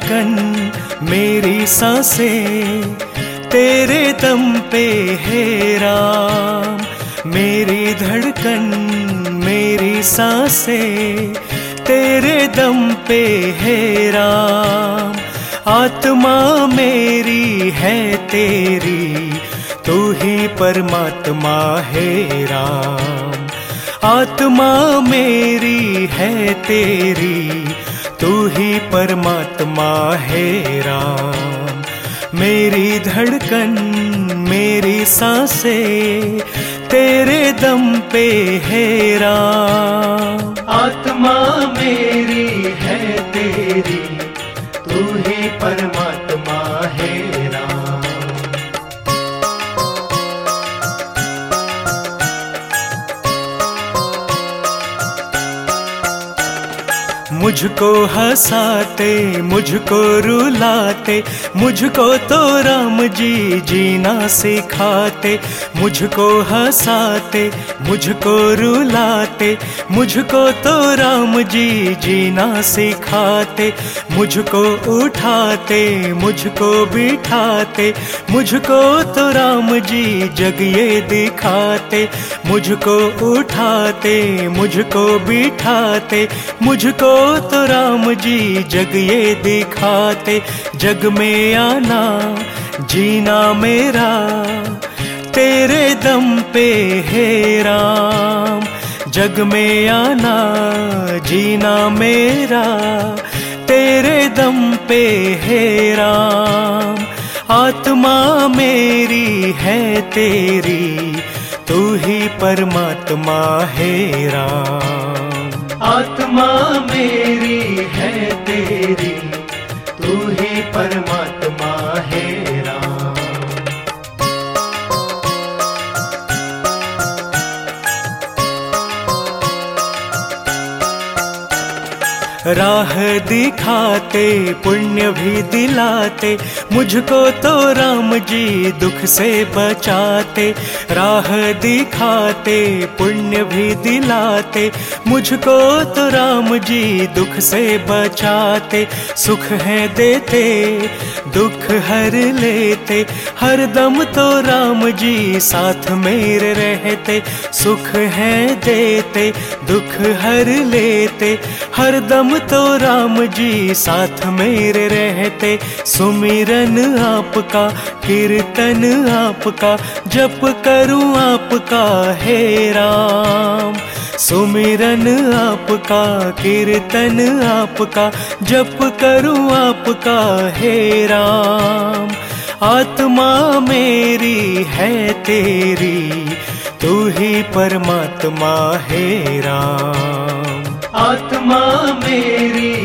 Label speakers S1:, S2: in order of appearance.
S1: धड़कन मेरी सांसें तेरे दम पे है राम। मेरी धड़कन मेरी सांसें तेरे दम पे है राम। आत्मा मेरी है तेरी तू ही परमात्मा है राम। आत्मा मेरी है तेरी तू ही परमात्मा है राम। मेरी धड़कन मेरी सांसें तेरे दम पे है राम। आत्मा मेरी है तेरी तू ही परमात्मा है राम। मुझको हंसाते मुझको रुलाते मुझको तो राम जी जीना सिखाते। मुझको हंसाते मुझको रुलाते मुझको तो राम जी जीना सिखाते। मुझको उठाते मुझको बिठाते मुझको तो राम जी जग ये दिखाते। मुझको उठाते मुझको बिठाते मुझको तो राम जी जग ये दिखाते। जग में आना जीना मेरा तेरे दम पे है राम। जग में आना जीना मेरा तेरे दम पे है राम। आत्मा मेरी है तेरी तू ही परमात्मा है राम। आत्मा मेरी है तेरी तू ही परमात्मा है राम। राह दिखाते पुण्य भी दिलाते मुझको तो राम जी दुख से बचाते। राह दिखाते पुण्य भी दिलाते मुझको तो राम जी दुख से बचाते। सुख है देते दुख हर लेते हर दम तो राम जी साथ मेरे रहते। सुख है देते दुख हर लेते हर दम तो राम जी साथ मेरे रहते। सुमिरन आपका कीर्तन आपका जप करूं आपका है राम। सुमिरन आपका कीर्तन आपका जप करूं आपका है राम। आत्मा मेरी है तेरी तू ही परमात्मा है राम। आत्मा मेरी